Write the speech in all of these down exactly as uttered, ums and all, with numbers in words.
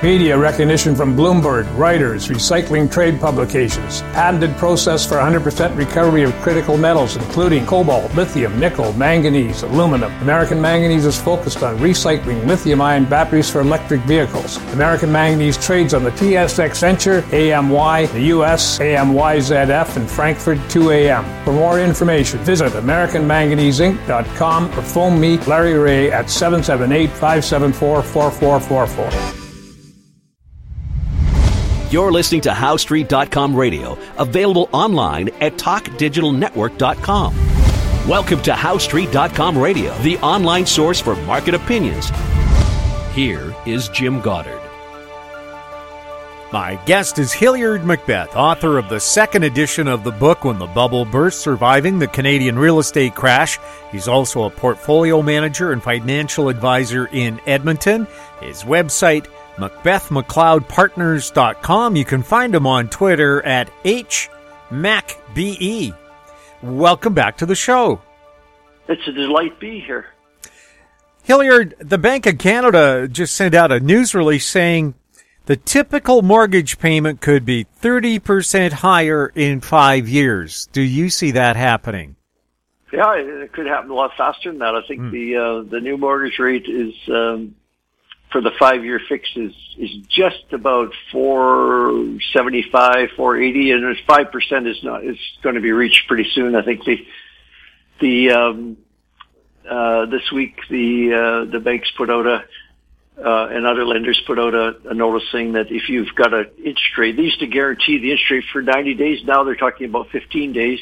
Media recognition from Bloomberg, Reuters, recycling trade publications. Patented process for one hundred percent recovery of critical metals, including cobalt, lithium, nickel, manganese, aluminum. American Manganese is focused on recycling lithium-ion batteries for electric vehicles. American Manganese trades on the T S X Venture, A M Y, the U S, A M Y Z F, and Frankfurt two A M. For more information, visit American Manganese Inc dot com or phone me, Larry Ray, at seven seven eight, five seven four, four four four four. You're listening to How Street dot com radio, available online at talk digital network dot com. Welcome to How Street dot com radio, the online source for market opinions. Here is Jim Goddard. My guest is Hilliard Macbeth, author of the second edition of the book, When the Bubble Burst, Surviving the Canadian Real Estate Crash. He's also a portfolio manager and financial advisor in Edmonton. His website, macbeth mcleod partners dot com. You can find him on Twitter at H Mac B E. Welcome back to the show. It's a delight to be here. Hilliard, the Bank of Canada just sent out a news release saying the typical mortgage payment could be thirty percent higher in five years. Do you see that happening? Yeah, it could happen a lot faster than that. I think mm. the uh, the new mortgage rate is um, for the five-year fix is is just about four seventy-five, four eighty, and five percent is not is going to be reached pretty soon. I think the the um, uh, this week the uh, the banks put out a uh, and other lenders put out a, a notice saying that if you've got an interest rate, they used to guarantee the interest rate for ninety days. Now they're talking about fifteen days.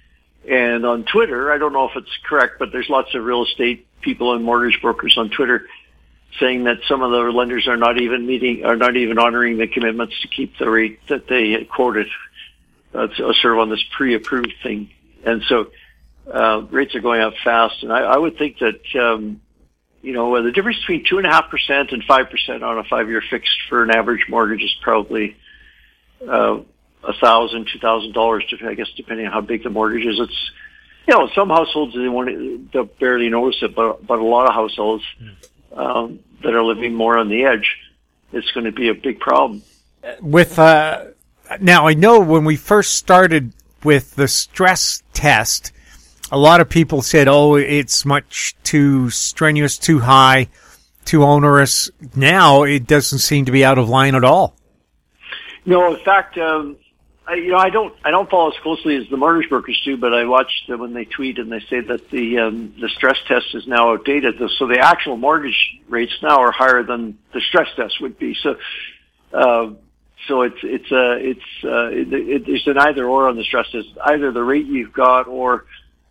And on Twitter, I don't know if it's correct, but there's lots of real estate people and mortgage brokers on Twitter saying that some of the lenders are not even meeting, are not even honoring the commitments to keep the rate that they quoted, uh, sort of on this pre-approved thing. And so, uh, rates are going up fast. And I, I would think that, um, you know, the difference between two and a half percent and five percent on a five-year fixed for an average mortgage is probably, uh, a thousand, two thousand dollars, I guess, depending on how big the mortgage is. It's, you know, some households, they won't, they'll barely notice it, but, but a lot of households, um, that are living more on the edge, it's going to be a big problem. With, uh, now I know when we first started with the stress test, a lot of people said, oh, it's much too strenuous, too high, too onerous. Now it doesn't seem to be out of line at all. No, in fact, um, I, you know, I don't, I don't follow as closely as the mortgage brokers do, but I watched them when they tweet and they say that the, um, the stress test is now outdated. So the actual mortgage rates now are higher than the stress test would be. So, uh, so it's, it's, uh, it's, uh, it, it, it's an either or on the stress test, either the rate you've got or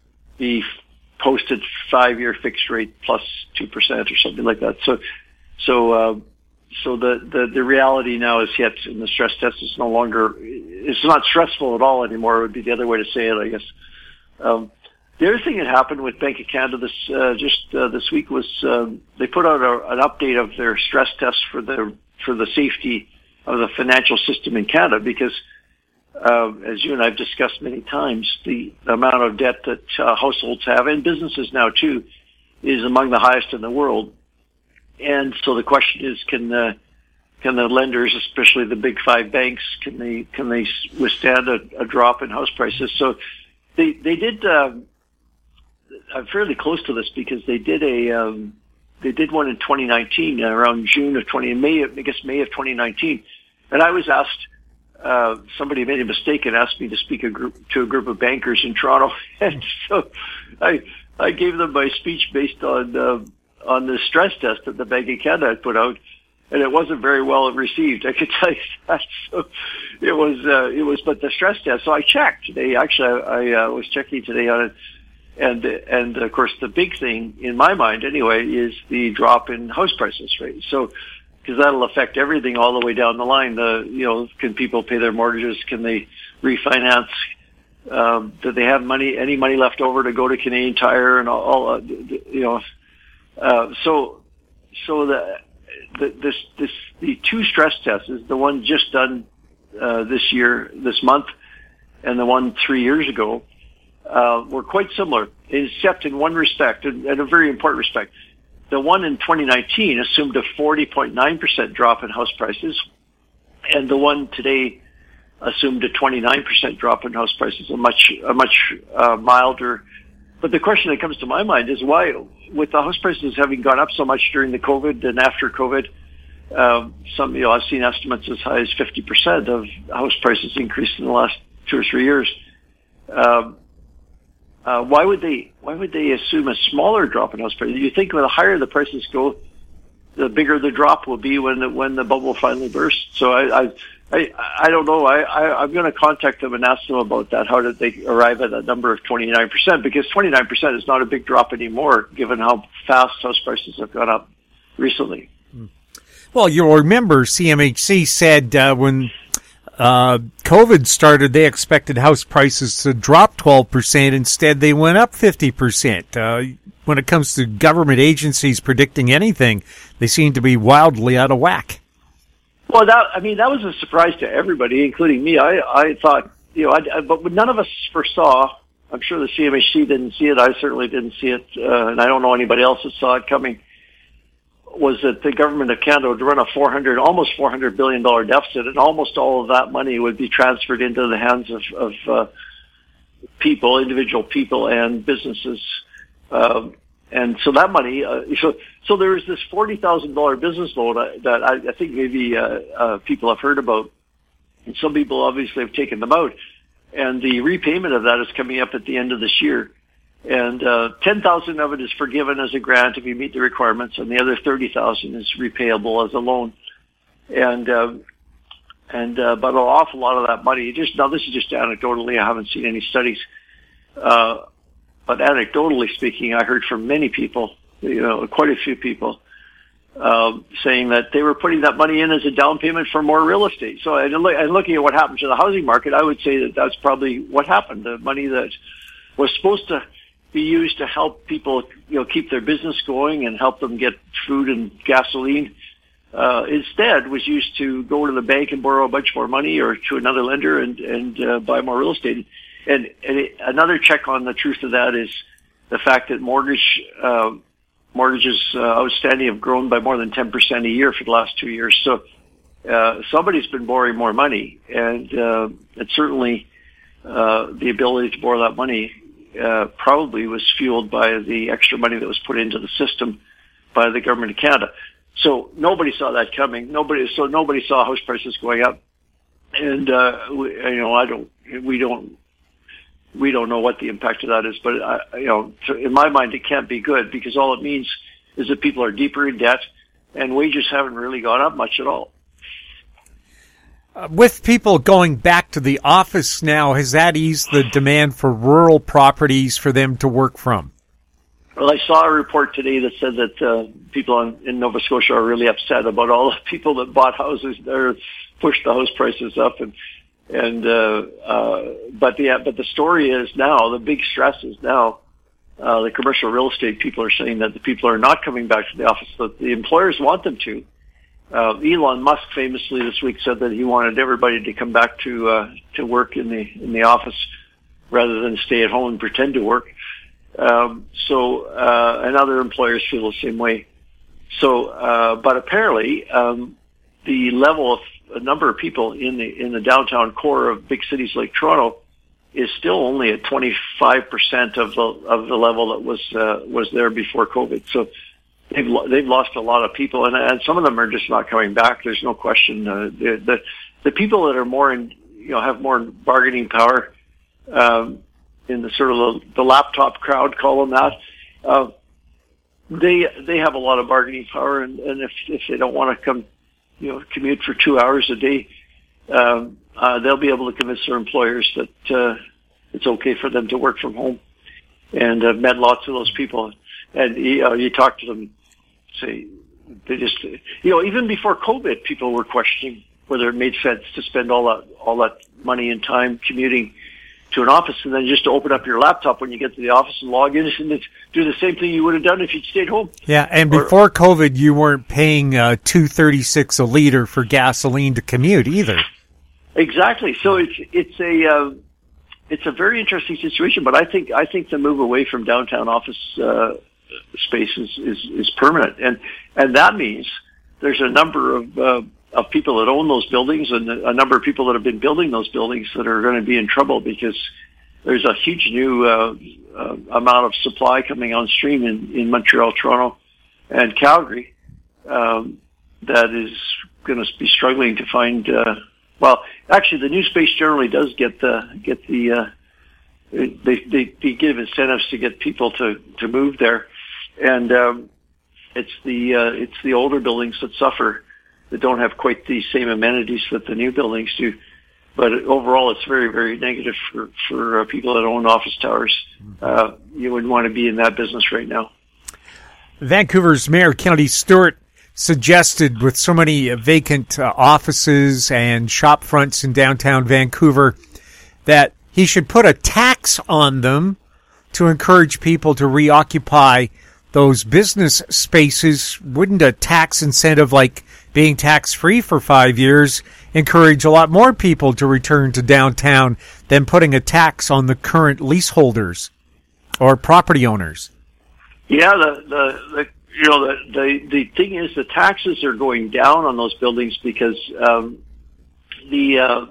the posted five-year fixed rate plus two percent or something like that. So, so, uh, So the, the, the reality now is yet in the stress test is no longer, it's not stressful at all anymore. It would be the other way to say it, I guess. Um, the other thing that happened with Bank of Canada this, uh, just, uh, this week was, um, they put out a, an update of their stress test for the, for the safety of the financial system in Canada because, uh, as you and I have discussed many times, the amount of debt that uh, households have and businesses now too is among the highest in the world. And so the question is, can the can the lenders, especially the big five banks, can they can they withstand a, a drop in house prices? So they they did. Um, I'm fairly close to this because they did a um, they did one in twenty nineteen around June of twenty May I guess May of twenty nineteen, and I was asked. Uh, somebody made a mistake and asked me to speak a group to a group of bankers in Toronto, and so I I gave them my speech based on. Uh, on the stress test that the Bank of Canada had put out, and it wasn't very well received. I could tell you that. So it was, uh, it was, but the stress test. So I checked today. Actually, I, I uh, was checking today on it, and and of course the big thing in my mind anyway is the drop in house prices, right? So because that'll affect everything all the way down the line. The you know, can people pay their mortgages? Can they refinance? Um, do they have money? Any money left over to go to Canadian Tire and all? all uh, you know. Uh, so, so the, the, this, this, the two stress tests is the one just done, uh, this year, this month, and the one three years ago, uh, were quite similar, except in one respect, and, and a very important respect. the one in twenty nineteen assumed a forty point nine percent drop in house prices, and the one today assumed a twenty-nine percent drop in house prices, a much a much uh, milder. But the question that comes to my mind is why, with the house prices having gone up so much during the COVID and after COVID, um, some you know I've seen estimates as high as fifty percent of house prices increased in the last two or three years. Um, uh, why would they why would they assume a smaller drop in house prices? You think the higher the prices go, the bigger the drop will be when the, when the bubble finally bursts. So I. I I, I don't know. I, I, I'm going to contact them and ask them about that. How did they arrive at that number of twenty-nine percent? Because twenty-nine percent is not a big drop anymore, given how fast house prices have gone up recently. Well, you'll remember C M H C said uh, when uh, COVID started, they expected house prices to drop twelve percent. Instead, they went up fifty percent. Uh, when it comes to government agencies predicting anything, they seem to be wildly out of whack. Well, that, I mean, that was a surprise to everybody, including me. I, I thought, you know, I, I, but none of us foresaw, I'm sure the C M H C didn't see it, I certainly didn't see it, uh, and I don't know anybody else that saw it coming, was that the government of Canada would run a four hundred, almost four hundred billion dollars deficit, and almost all of that money would be transferred into the hands of, of uh, people, individual people and businesses. Uh, And so that money, uh, so so there is this forty thousand dollars business loan uh, that I, I think maybe uh, uh, people have heard about, and some people obviously have taken them out. And the repayment of that is coming up at the end of this year. And uh, ten thousand dollars of it is forgiven as a grant if you meet the requirements, and the other thirty thousand dollars is repayable as a loan. And uh, and uh, but an awful lot of that money, just now this is just anecdotally, I haven't seen any studies. Uh, But anecdotally speaking, I heard from many people, you know, quite a few people, uh, saying that they were putting that money in as a down payment for more real estate. So, and, and looking at what happened to the housing market, I would say that that's probably what happened. The money that was supposed to be used to help people, you know, keep their business going and help them get food and gasoline, uh, instead was used to go to the bank and borrow a bunch more money or to another lender and, and uh, buy more real estate. And, and it, another check on the truth of that is the fact that mortgage uh, mortgages uh, outstanding have grown by more than ten percent a year for the last two years. So uh, somebody's been borrowing more money, and uh, it certainly uh, the ability to borrow that money uh, probably was fueled by the extra money that was put into the system by the government of Canada. So nobody saw that coming. Nobody, so nobody saw house prices going up, and uh, we, you know, I don't, we don't. We don't know what the impact of that is, but uh, you know, in my mind, it can't be good because all it means is that people are deeper in debt, and wages haven't really gone up much at all. Uh, with people going back to the office now, has that eased the demand for rural properties for them to work from? Well, I saw a report today that said that uh, people in, in Nova Scotia are really upset about all the people that bought houses there, pushed the house prices up, and. And, uh, uh, but the, but the story is now, the big stress is now, uh, the commercial real estate people are saying that the people are not coming back to the office, that the employers want them to. Uh, Elon Musk famously this week said that he wanted everybody to come back to, uh, to work in the, in the office rather than stay at home and pretend to work. Um, so, uh, and other employers feel the same way. So, uh, but apparently, um, the level of a number of people in the in the downtown core of big cities like Toronto is still only at twenty-five percent of the of the level that was uh, was there before COVID. So they've they've lost a lot of people, and and some of them are just not coming back. There's no question. Uh, the, the the people that are more in you know have more bargaining power um, in the sort of the, the laptop crowd, call them that. Uh, they they have a lot of bargaining power, and, and if if they don't want to come. You know, commute for two hours a day, um, uh, they'll be able to convince their employers that uh, it's okay for them to work from home. And I've met lots of those people. And you, uh, you talk to them, say, they just, you know, even before COVID, people were questioning whether it made sense to spend all that, all that money and time commuting to an office and then just to open up your laptop when you get to the office and log in and do the same thing you would have done if you'd stayed home. Yeah, and before or, COVID, you weren't paying uh, two thirty-six a liter for gasoline to commute either. Exactly. So it's it's a uh, it's a very interesting situation. But I think I think the move away from downtown office uh, space is, is, is permanent. And, and that means there's a number of, uh, of people that own those buildings and a number of people that have been building those buildings that are going to be in trouble because there's a huge new, uh, uh, amount of supply coming on stream in, in Montreal, Toronto, and Calgary, um, that is going to be struggling to find, uh, well, actually the new space generally does get the, get the, uh, they, they, they give incentives to get people to, to move there. And, um, it's the, uh, it's the older buildings that suffer, that don't have quite the same amenities that the new buildings do. But overall, it's very, very negative for, for uh, people that own office towers. Uh, you wouldn't want to be in that business right now. Vancouver's Mayor Kennedy Stewart suggested, with so many uh, vacant uh, offices and shop fronts in downtown Vancouver, that he should put a tax on them to encourage people to reoccupy those business spaces. Wouldn't a tax incentive like being tax-free for five years encourage a lot more people to return to downtown than putting a tax on the current leaseholders or property owners? Yeah, the, the, the you know, the, the, the thing is the taxes are going down on those buildings because um, the uh,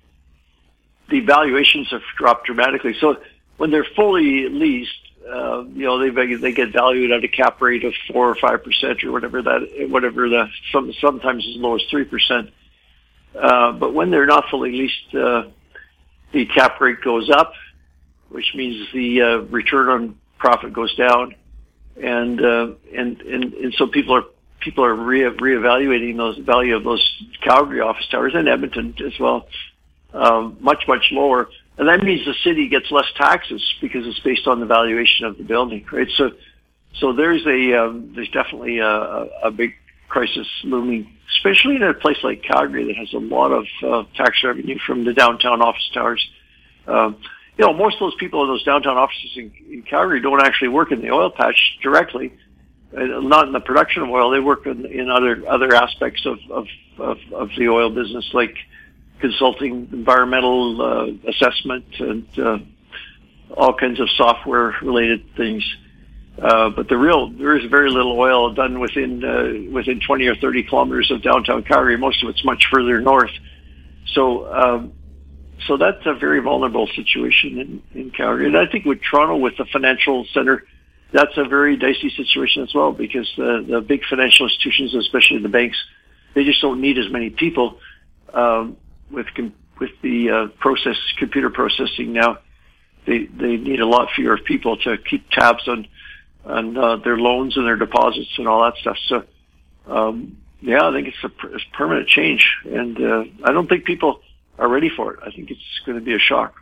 the valuations have dropped dramatically. So when they're fully leased, Uh, you know, they they get valued at a cap rate of four or five percent or whatever that whatever the some sometimes as low as three percent. Uh, but when they're not fully leased, uh, the cap rate goes up, which means the uh, return on profit goes down, and uh, and and and so people are people are re reevaluating those value of those Calgary office towers and Edmonton as well, um, much much lower. And that means the city gets less taxes because it's based on the valuation of the building, right? So, so there's a um, there's definitely a, a big crisis looming, especially in a place like Calgary that has a lot of uh, tax revenue from the downtown office towers. Um, you know, most of those people in those downtown offices in, in Calgary don't actually work in the oil patch directly, uh, not in the production of oil. They work in, in other other aspects of of, of of the oil business, like consulting, environmental uh, assessment, and uh, all kinds of software-related things. Uh, but the real, there is very little oil done within uh, within twenty or thirty kilometers of downtown Calgary. Most of it's much further north. So, um, so that's a very vulnerable situation in, in Calgary. And I think with Toronto, with the financial center, that's a very dicey situation as well, because the, the big financial institutions, especially the banks, they just don't need as many people. Um, with com- with the uh, process computer processing now, they they need a lot fewer people to keep tabs on on uh, their loans and their deposits and all that stuff. So um, yeah, I think it's a, per- it's permanent change, and uh, I don't think people are ready for it. I think it's going to be a shock.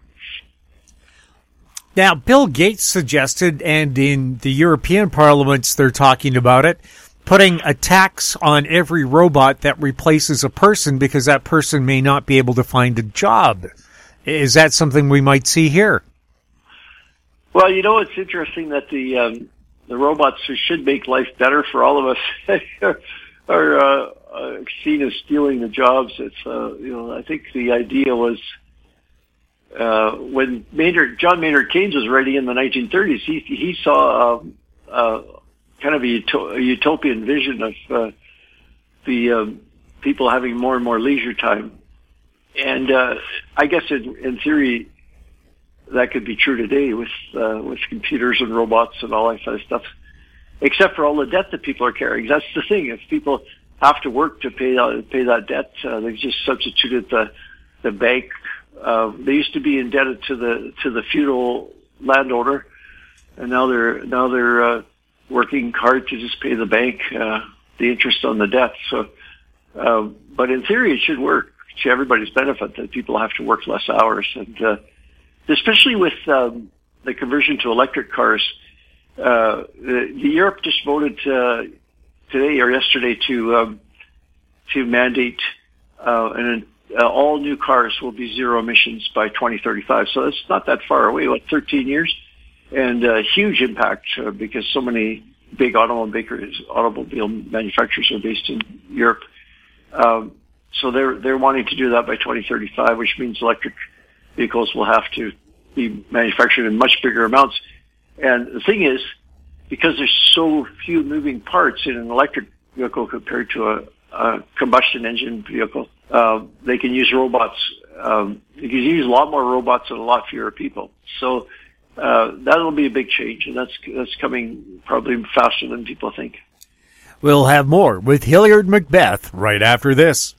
Now, Bill Gates suggested, and in the European parliaments they're talking about it, putting a tax on every robot that replaces a person because that person may not be able to find a job. Is that something we might see here? Well, you know, it's interesting that the um, the robots who should make life better for all of us are uh, uh, seen as stealing the jobs. It's uh, you know, I think the idea was uh, when Maynard, John Maynard Keynes was writing in the nineteen thirties, he he saw. Um, uh, kind of a, uto- a utopian vision of uh, the um, people having more and more leisure time. And uh, I guess in, in theory, that could be true today with uh, with computers and robots and all that kind of stuff, except for all the debt that people are carrying. That's the thing. If people have to work to pay uh, pay that debt, uh, they've just substituted the the bank. Uh, they used to be indebted to the to the feudal landowner, and now they're now they're uh, working hard to just pay the bank uh, the interest on the debt. So, uh, but in theory, it should work to everybody's benefit that people have to work less hours, and uh, especially with um, the conversion to electric cars. Uh, the, the Europe just voted uh, today or yesterday to um, to mandate uh, and uh, all new cars will be zero emissions by twenty thirty-five. So it's not that far away, what, thirteen years? And a uh, huge impact uh, because so many big automobile automobile manufacturers are based in Europe. Um, so they're they're wanting to do that by twenty thirty-five, which means electric vehicles will have to be manufactured in much bigger amounts. And the thing is, because there's so few moving parts in an electric vehicle compared to a, a combustion engine vehicle, uh, they can use robots. Um, you can use a lot more robots and a lot fewer people. So uh, that'll be a big change, and that's that's coming probably faster than people think. We'll have more with Hilliard Macbeth right after this.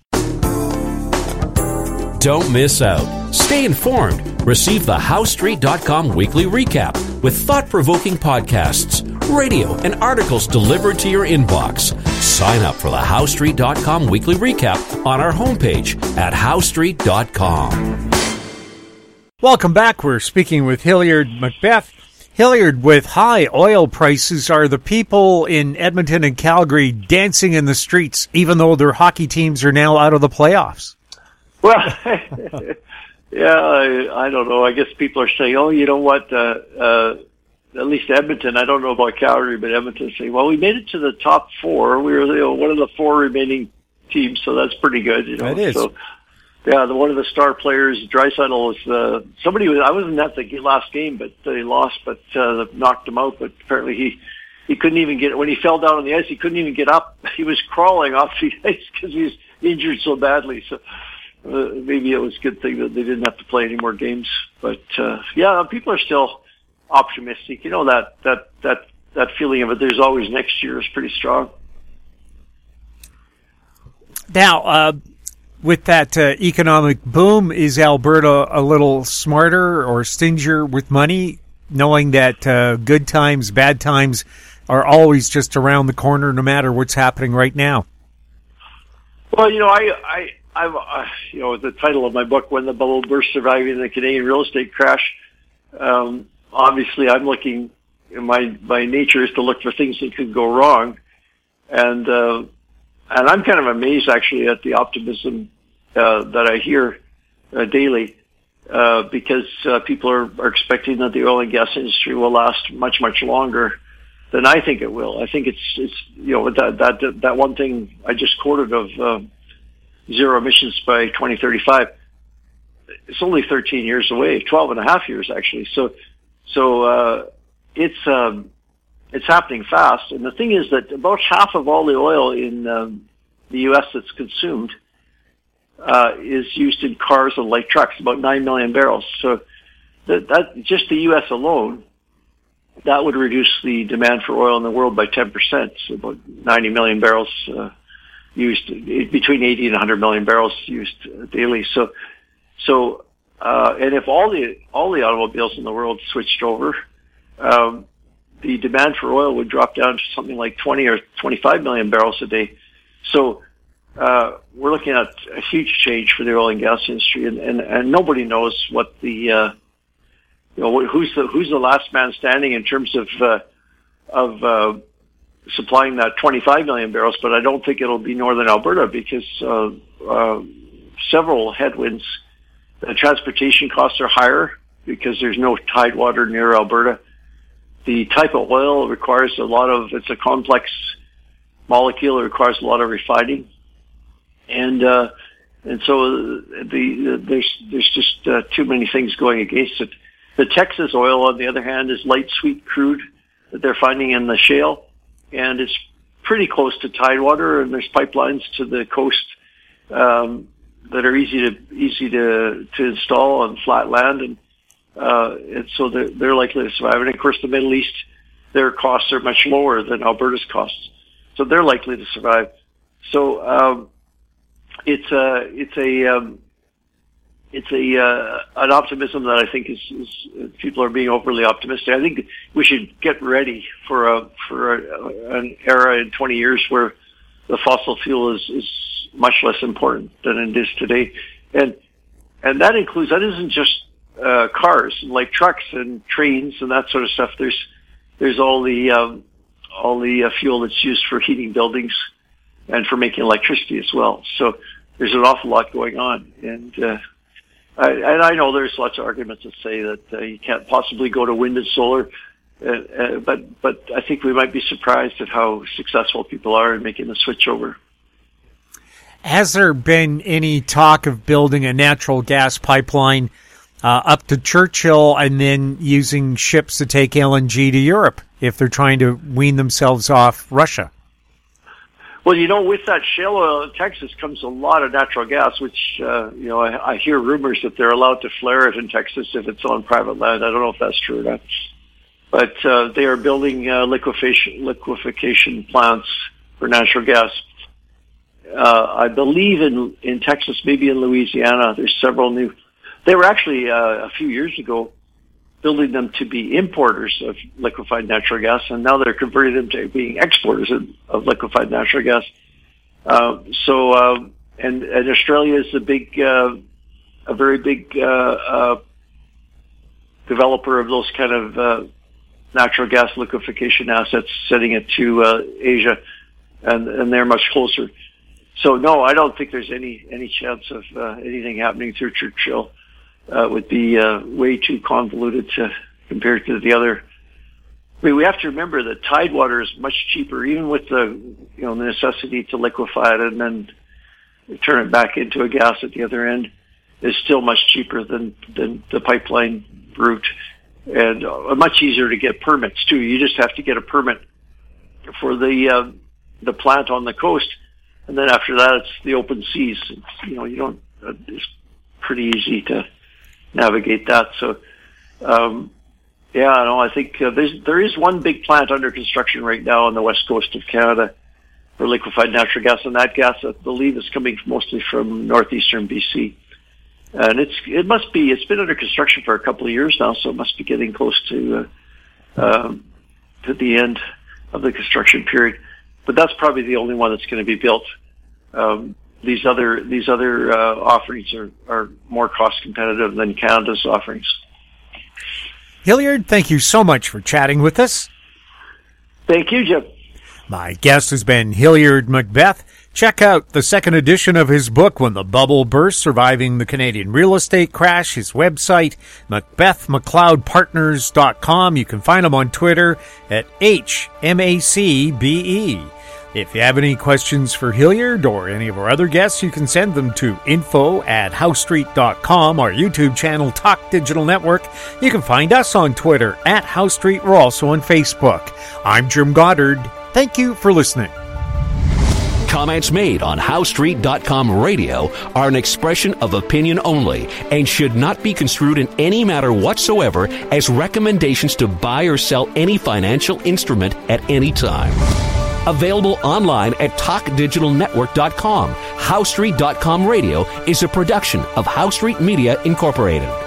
Don't miss out. Stay informed. Receive the How Street dot com weekly recap with thought-provoking podcasts, radio, and articles delivered to your inbox. Sign up for the How Street dot com weekly recap on our homepage at How Street dot com. Welcome back. We're speaking with Hilliard Macbeth. Hilliard, with high oil prices, are the people in Edmonton and Calgary dancing in the streets, even though their hockey teams are now out of the playoffs? Well, yeah, I, I don't know. I guess people are saying, oh, you know what, uh, uh, at least Edmonton, I don't know about Calgary, but Edmonton saying, well, we made it to the top four. We were you know, one of the four remaining teams, so that's pretty good. You know? That is. So, yeah, the, one of the star players, Draisaitl, was uh, somebody. Was, I wasn't at the last game, but they lost, but uh, knocked him out. But apparently he he couldn't even get when he fell down on the ice. He couldn't even get up. He was crawling off the ice because he was injured so badly. So uh, maybe it was a good thing that they didn't have to play any more games. But uh, yeah, people are still optimistic. You know that that that that feeling of it. There's always next year is pretty strong. Now. Uh With that uh, economic boom, is Alberta a little smarter or stingier with money, knowing that uh, good times, bad times are always just around the corner, no matter what's happening right now? Well, you know, I, I, I've, uh, you know, the title of my book, "When the Bubble Burst: Surviving the Canadian Real Estate Crash." Um, obviously, I'm looking. My my nature is to look for things that could go wrong, and. Uh, And I'm kind of amazed, actually, at the optimism uh, that I hear uh, daily, uh, because uh, people are, are expecting that the oil and gas industry will last much, much longer than I think it will. I think it's, it's you know, that that that one thing I just quoted of uh, zero emissions by twenty thirty-five. It's only thirteen years away, twelve and a half years actually. So, so uh, it's. Um, It's happening fast. And the thing is that about half of all the oil in um, the U S that's consumed uh, is used in cars and light trucks, about nine million barrels. So that, that just the U S alone, that would reduce the demand for oil in the world by ten percent. So about ninety million barrels uh, used, between eighty and one hundred million barrels used daily. So, so uh, and if all the all the automobiles in the world switched over, um, the demand for oil would drop down to something like twenty or twenty-five million barrels a day. So uh, we're looking at a huge change for the oil and gas industry, and, and, and nobody knows what the uh, you know who's the who's the last man standing in terms of uh, of uh, supplying that twenty-five million barrels. But I don't think it'll be Northern Alberta because uh, uh, several headwinds. The transportation costs are higher because there's no tidewater near Alberta. The type of oil requires a lot of, it's a complex molecule. It requires a lot of refining. And, uh, and so the, there's, there's just uh, too many things going against it. The Texas oil, on the other hand, is light sweet crude that they're finding in the shale. And it's pretty close to tidewater, and there's pipelines to the coast, um, that are easy to, easy to, to install on flat land. And, Uh, and so they're, they're likely to survive. And of course, the Middle East, their costs are much lower than Alberta's costs, so they're likely to survive. So um, it's a it's a um, it's a uh, an optimism that I think is, is people are being overly optimistic. I think we should get ready for a for a, an era in twenty years where the fossil fuel is, is much less important than it is today, and and that includes that isn't just Uh, cars and like trucks and trains and that sort of stuff. There's there's all the um, all the uh, fuel that's used for heating buildings and for making electricity as well. So there's an awful lot going on, and uh, I, and I know there's lots of arguments that say that uh, you can't possibly go to wind and solar, uh, uh, but but I think we might be surprised at how successful people are in making the switch over. Has there been any talk of building a natural gas pipeline uh, up to Churchill and then using ships to take L N G to Europe if they're trying to wean themselves off Russia. Well, you know, with that shale oil in Texas comes a lot of natural gas, which, uh, you know, I, I hear rumors that they're allowed to flare it in Texas if it's on private land. I don't know if that's true or not. But uh, they are building uh, liquefaction, liquefaction plants for natural gas. Uh, I believe in, in Texas, maybe in Louisiana, there's several new. They were actually, uh, a few years ago, building them to be importers of liquefied natural gas, and now they're converting them to being exporters of, of liquefied natural gas. Uh, so, uh, and, and Australia is a big, uh, a very big uh, uh, developer of those kind of uh, natural gas liquefaction assets, sending it to uh, Asia, and, and they're much closer. So, no, I don't think there's any any chance of uh, anything happening through Churchill. Uh, would be uh, way too convoluted to compared to the other. I mean, we have to remember that Tidewater is much cheaper, even with the you know the necessity to liquefy it and then turn it back into a gas at the other end, is still much cheaper than than the pipeline route, and uh, much easier to get permits too. You just have to get a permit for the uh, the plant on the coast, and then after that, it's the open seas. It's, you know, you don't. Uh, it's pretty easy to navigate that. So, um, yeah, no, I think uh, there's, there is one big plant under construction right now on the west coast of Canada for liquefied natural gas, and that gas, I believe, is coming mostly from northeastern B C. And it's it must be it's been under construction for a couple of years now, so it must be getting close to uh, um, to the end of the construction period. But that's probably the only one that's going to be built. Um, These other these other uh, offerings are, are more cost competitive than Canada's offerings. Hilliard, thank you so much for chatting with us. Thank you, Jim. My guest has been Hilliard McBeth. Check out the second edition of his book, When the Bubble Burst, Surviving the Canadian Real Estate Crash. His website, macbeth mcleod partners dot com. You can find him on Twitter at H M A C B E. If you have any questions for Hilliard or any of our other guests, you can send them to info at house street dot com, our YouTube channel, Talk Digital Network. You can find us on Twitter at House Street. We're also on Facebook. I'm Jim Goddard. Thank you for listening. Comments made on house street dot com radio are an expression of opinion only and should not be construed in any matter whatsoever as recommendations to buy or sell any financial instrument at any time. Available online at talk digital network dot com. house street dot com radio is a production of House Street Media Incorporated.